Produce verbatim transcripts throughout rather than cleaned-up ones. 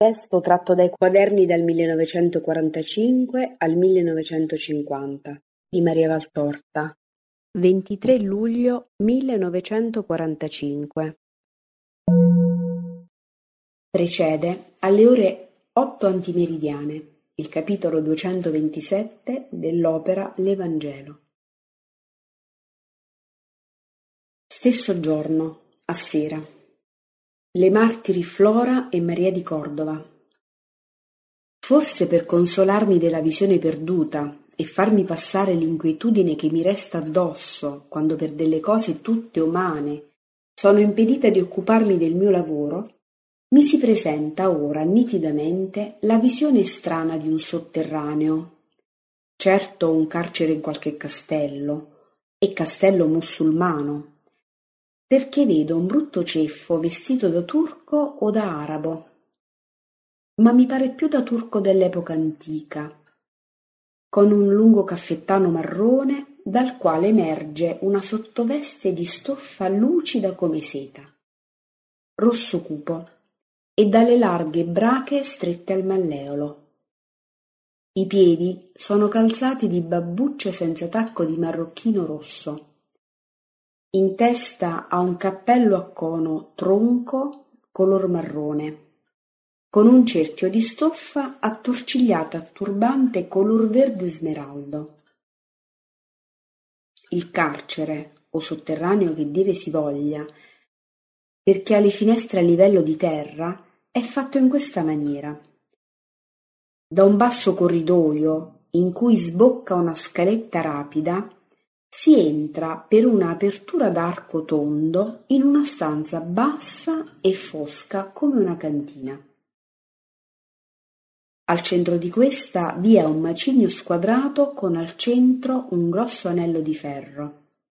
Testo tratto dai quaderni dal millenovecentoquarantacinque al millenovecentocinquanta di Maria Valtorta. ventitré luglio millenovecentoquarantacinque. Precede alle ore otto antimeridiane il capitolo duecentoventisette dell'opera L'Evangelo. Stesso giorno, a sera, le martiri Flora e Maria di Cordova. Forse per consolarmi della visione perduta e farmi passare l'inquietudine che mi resta addosso quando per delle cose tutte umane sono impedita di occuparmi del mio lavoro, mi si presenta ora nitidamente la visione strana di un sotterraneo, certo un carcere in qualche castello, e castello musulmano, perché vedo un brutto ceffo vestito da turco o da arabo, ma mi pare più da turco dell'epoca antica, con un lungo caffettano marrone dal quale emerge una sottoveste di stoffa lucida come seta, rosso cupo, e dalle larghe brache strette al malleolo. I piedi sono calzati di babbucce senza tacco di marrocchino rosso. In testa ha un cappello a cono tronco color marrone, con un cerchio di stoffa attorcigliata a turbante color verde smeraldo. Il carcere, o sotterraneo che dire si voglia, perché ha le finestre a livello di terra, è fatto in questa maniera. Da un basso corridoio, in cui sbocca una scaletta rapida, si entra per una apertura d'arco tondo in una stanza bassa e fosca come una cantina. Al centro di questa vi è un macigno squadrato con al centro un grosso anello di ferro.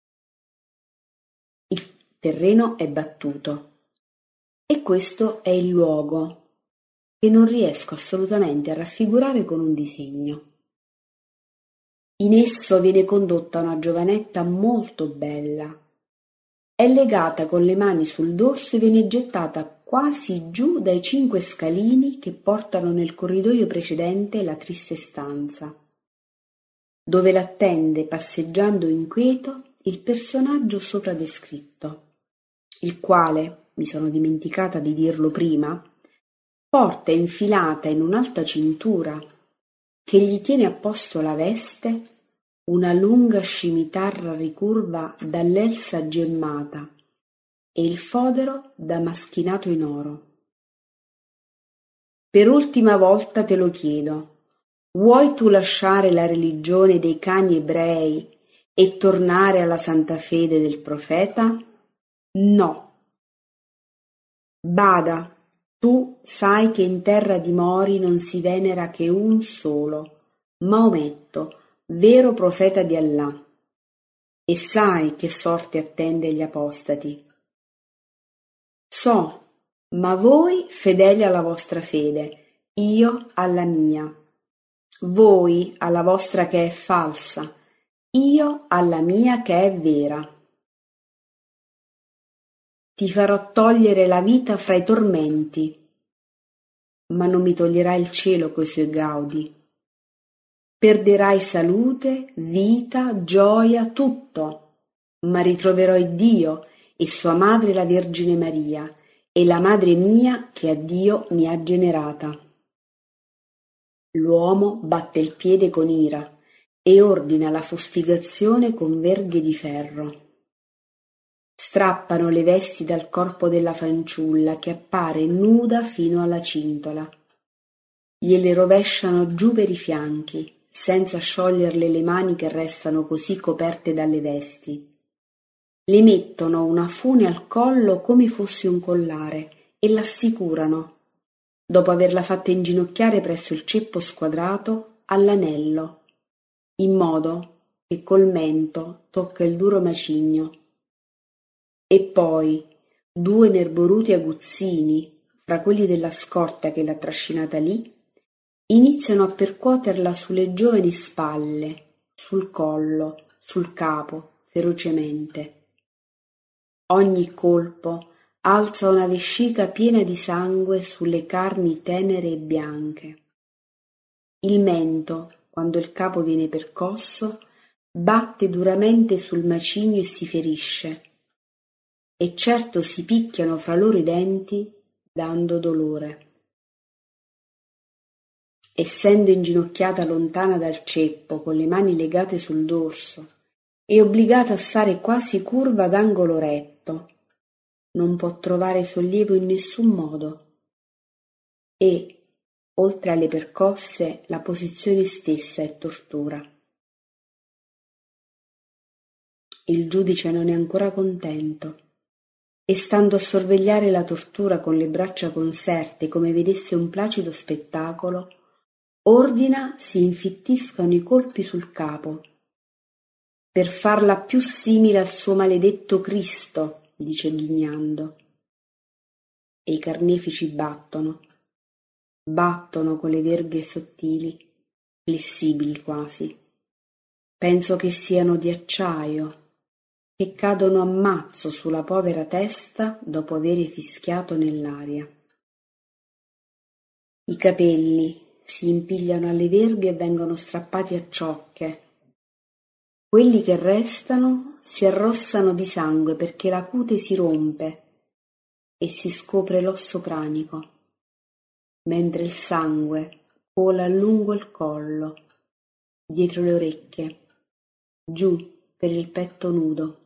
Il terreno è battuto e questo è il luogo che non riesco assolutamente a raffigurare con un disegno. In esso viene condotta una giovanetta molto bella. È legata con le mani sul dorso e viene gettata quasi giù dai cinque scalini che portano nel corridoio precedente la triste stanza, dove l'attende passeggiando inquieto il personaggio sopra descritto, il quale, mi sono dimenticata di dirlo prima, porta infilata in un'alta cintura che gli tiene a posto la veste una lunga scimitarra ricurva dall'elsa gemmata e il fodero damaschinato in oro. Per ultima volta te lo chiedo, vuoi tu lasciare la religione dei cani ebrei e tornare alla santa fede del profeta? No. Bada, tu sai che in terra di Mori non si venera che un solo, Maometto, vero profeta di Allah, e sai che sorte attende gli apostati. So, ma voi fedeli alla vostra fede, io alla mia. Voi alla vostra che è falsa, io alla mia che è vera. Ti farò togliere la vita fra i tormenti, ma non mi toglierai il cielo coi suoi gaudi. Perderai salute, vita, gioia, tutto, ma ritroverò Dio e sua madre la Vergine Maria e la madre mia che a Dio mi ha generata. L'uomo batte il piede con ira e ordina la fustigazione con verghe di ferro. Strappano le vesti dal corpo della fanciulla che appare nuda fino alla cintola. Gliele rovesciano giù per i fianchi, senza scioglierle le mani che restano così coperte dalle vesti. Le mettono una fune al collo come fosse un collare e l'assicurano, dopo averla fatta inginocchiare presso il ceppo squadrato, all'anello, in modo che col mento tocca il duro macigno. E poi due nerboruti aguzzini, fra quelli della scorta che l'ha trascinata lì, iniziano a percuoterla sulle giovani spalle, sul collo, sul capo, ferocemente. Ogni colpo alza una vescica piena di sangue sulle carni tenere e bianche. Il mento, quando il capo viene percosso, batte duramente sul macigno e si ferisce, e certo si picchiano fra loro i denti, dando dolore. Essendo inginocchiata lontana dal ceppo, con le mani legate sul dorso, e obbligata a stare quasi curva d'angolo retto, non può trovare sollievo in nessun modo, e, oltre alle percosse, la posizione stessa è tortura. Il giudice non è ancora contento, e stando a sorvegliare la tortura con le braccia conserte come vedesse un placido spettacolo, ordina si infittiscano i colpi sul capo, per farla più simile al suo maledetto Cristo, dice ghignando. E i carnefici battono, battono con le verghe sottili, flessibili quasi. Penso che siano di acciaio, che cadono a mazzo sulla povera testa dopo aver fischiato nell'aria. I capelli si impigliano alle verghe e vengono strappati a ciocche. Quelli che restano si arrossano di sangue perché la cute si rompe e si scopre l'osso cranico, mentre il sangue cola lungo il collo, dietro le orecchie, giù per il petto nudo,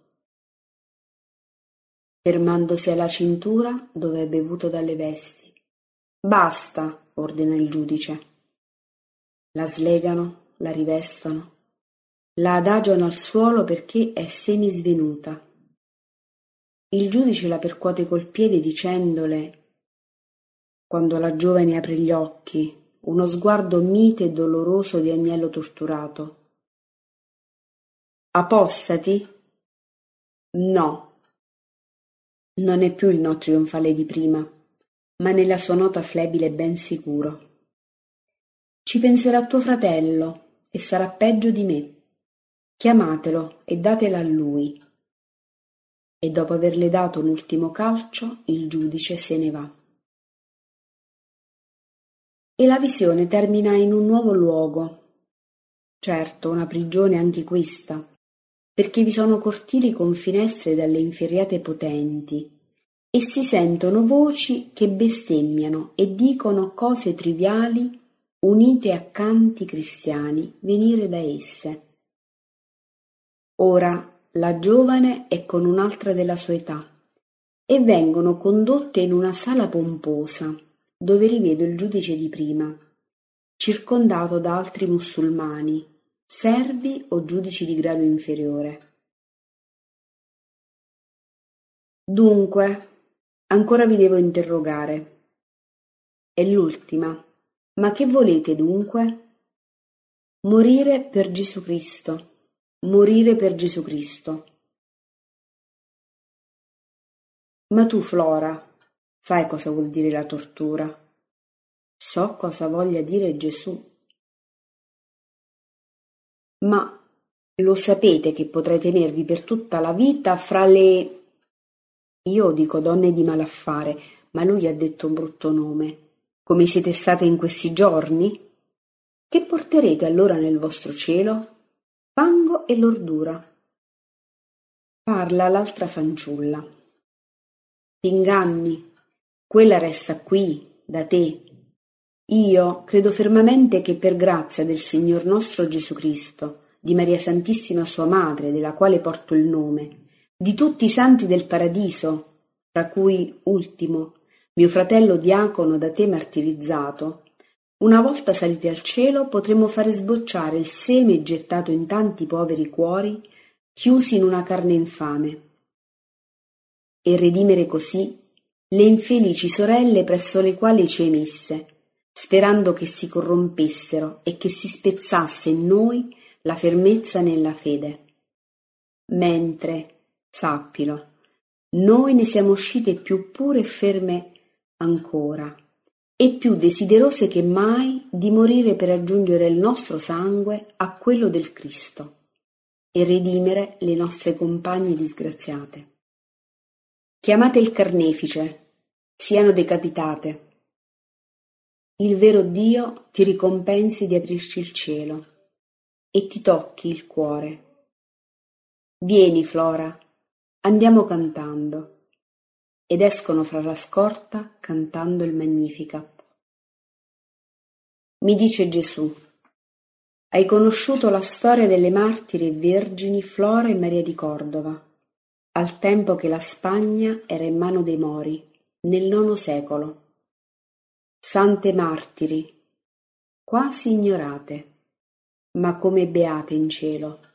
fermandosi alla cintura dove è bevuto dalle vesti. «Basta!» ordina il giudice. La slegano, la rivestono, la adagiano al suolo perché è semisvenuta. Il giudice la percuote col piede dicendole, quando la giovane apre gli occhi, uno sguardo mite e doloroso di agnello torturato: «Apostati?» «No». Non è più il no trionfale di prima, ma nella sua nota flebile ben sicuro. «Ci penserà tuo fratello e sarà peggio di me. Chiamatelo e datela a lui». E dopo averle dato un ultimo calcio, il giudice se ne va. E la visione termina in un nuovo luogo. Certo, una prigione anche questa, perché vi sono cortili con finestre dalle inferriate potenti, e si sentono voci che bestemmiano e dicono cose triviali unite a canti cristiani venire da esse. Ora la giovane è con un'altra della sua età e vengono condotte in una sala pomposa dove rivedo il giudice di prima, circondato da altri musulmani, servi o giudici di grado inferiore. Dunque, ancora vi devo interrogare. È l'ultima. Ma che volete dunque? Morire per Gesù Cristo. Morire per Gesù Cristo. Ma tu, Flora, sai cosa vuol dire la tortura? So cosa voglia dire Gesù. Ma lo sapete che potrei tenervi per tutta la vita fra le... Io dico donne di malaffare, ma lui ha detto un brutto nome. Come siete state in questi giorni? Che porterete allora nel vostro cielo? Fango e l'ordura. Parla l'altra fanciulla. T'inganni, quella resta qui, da te. Io credo fermamente che per grazia del Signor nostro Gesù Cristo, di Maria Santissima sua Madre, della quale porto il nome, di tutti i santi del paradiso, fra cui, ultimo, mio fratello diacono da te martirizzato, una volta saliti al cielo potremo fare sbocciare il seme gettato in tanti poveri cuori, chiusi in una carne infame, e redimere così le infelici sorelle presso le quali ci hai messe, sperando che si corrompessero e che si spezzasse in noi la fermezza nella fede. Mentre, sappilo, noi ne siamo uscite più pure e ferme ancora, e più desiderose che mai di morire per aggiungere il nostro sangue a quello del Cristo e redimere le nostre compagne disgraziate. Chiamate il carnefice, siano decapitate. Il vero Dio ti ricompensi di aprirci il cielo e ti tocchi il cuore. Vieni, Flora, andiamo cantando. Ed escono fra la scorta cantando il Magnificat. Mi dice Gesù: hai conosciuto la storia delle martiri e vergini Flora e Maria di Cordova, al tempo che la Spagna era in mano dei Mori, nel nono secolo. Sante martiri, quasi ignorate, ma come beate in cielo.